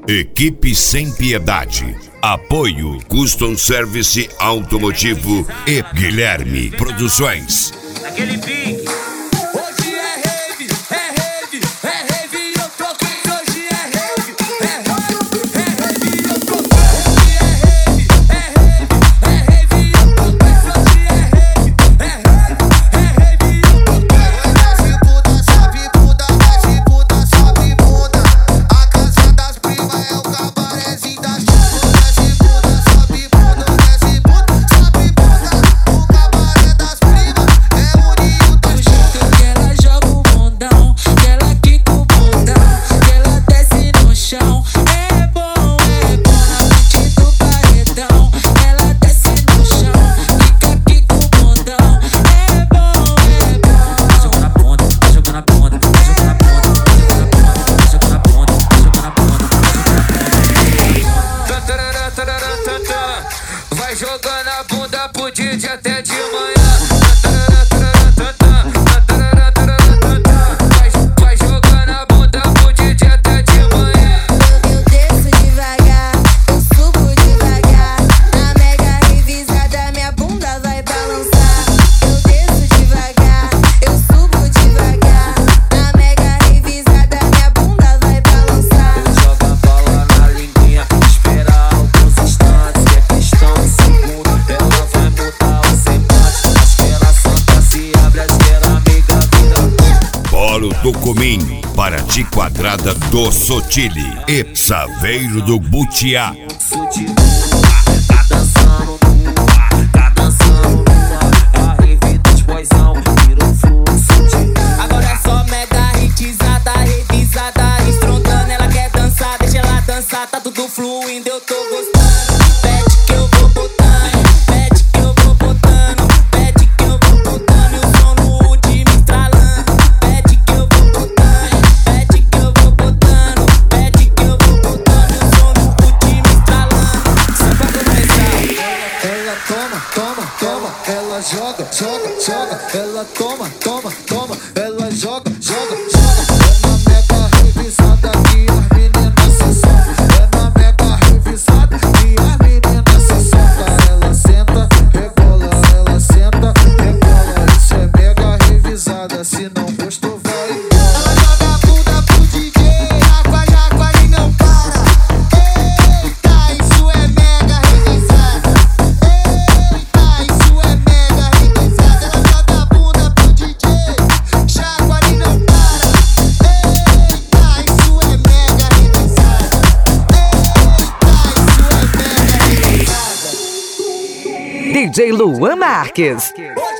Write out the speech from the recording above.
Equipe Sem Piedade. Apoio Custom Service Automotivo e Guilherme Produções. Aquele pique. Hoje é rave, eu tô com hoje é rave, eu tô com hoje é rave, eu tô com hoje é rave, eu tô com Desce bunda, sobe bunda. A casa das primas é o cabarezinho das chuvas. Desce bunda, sobe bunda, desce bunda, sobe bunda. O cabaré das primas é o ninho das chuvas. Que ela joga o bundão, que ela quica o bundão, que ela desce no chão. É bom na frente do paredão. Ela desce no chão, quica o bundão. É bom. Joga na ponta, joga na ponta, joga na ponta, joga na ponta, joga na ponta, joga na ponta. vai jogando a bunda pro DJ até de manhã. Vai jogando a bunda pro DJ até de manhã. Eu desço devagar, eu subo devagar. Na mega revisada minha bunda vai balançar. Eu desço devagar, eu subo devagar. Na mega revisada minha bunda vai balançar. Joga a bola na linguinha, espera alguns instantes. Que é questão de segundo, ela vai mudar o semblante. A esfera santa se abre, a esfera amiga vira. Polo do Cominho, Paraty Quadrada do Sotile e Saveiro do Butiá. Sutil, tá dançando no ar. É a rave dos boizão, virou fluxo. Agora é só mega hitizada, revisada, estrondando. Ela quer dançar, deixa ela dançar, tá tudo fluindo, eu tô gostando. Pede que eu vou botando, pede que eu vou botando, pede que eu vou botando. E o som no último estralando. Pede que eu vou botando, pede que eu vou botando, pede que eu vou botando. E o som no último estralando. Só pra começar. Ela toma, ela joga. Ela toma, ela joga. É na mega revisada que as meninas se soltam. É na mega revisada que as meninas se soltam. Ela senta, rebola. Isso é mega revisada, se não gostou vai embora. Ela joga a bunda pro DJ, água e não para. Eita, isso é mega revisada. Ela joga a bunda pro DJ, água e não para. Eita, isso é mega revisada. DJ Luan Marques. Hoje